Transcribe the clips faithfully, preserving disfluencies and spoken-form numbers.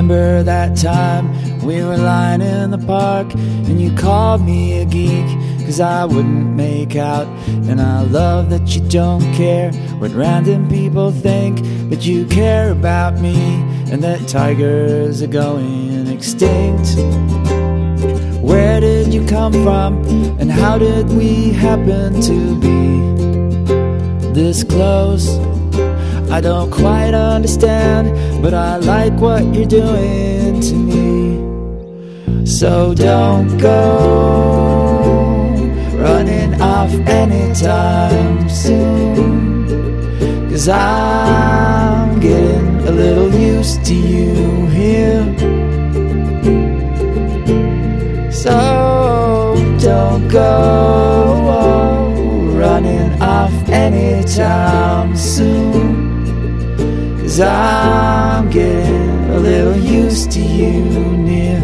remember that time we were lying in the park and you called me a geek 'cause I wouldn't make out. And I love that you don't care what random people think, but you care about me and that tigers are going extinct. Where did you come from and how did we happen to be this close? I don't quite understand, but I like what you're doing to me. So don't go running off anytime soon, 'cause I'm getting a little used to you here. So don't go running off anytime soon, 'cause I'm getting a little used to you near.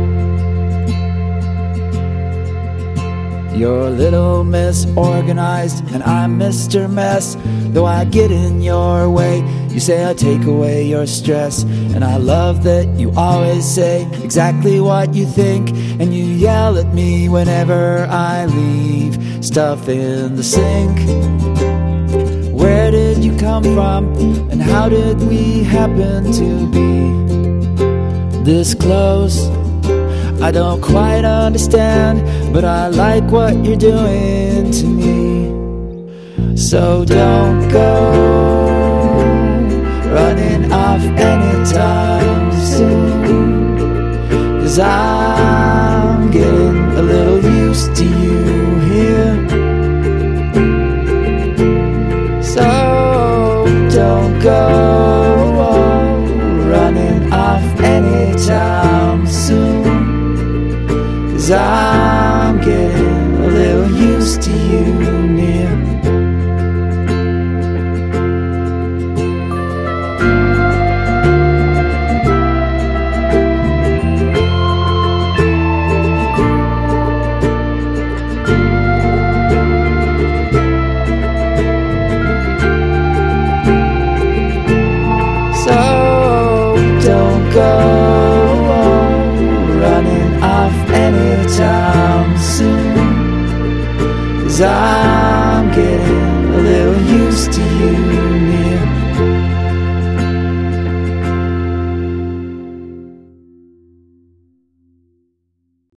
You're a little misorganized and I'm Mister Mess. Though I get in your way, you say I take away your stress. And I love that you always say exactly what you think, and you yell at me whenever I leave stuff in the sink. Where did you come from and how did we happen to be this close? I don't quite understand, but I like what you're doing to me. So don't go running off anytime soon, 'cause I'm getting a little used to you here. So don't go running off anytime soon, 'cause I'm getting a little used to you near. So don't go running off anytime soon, 'cause I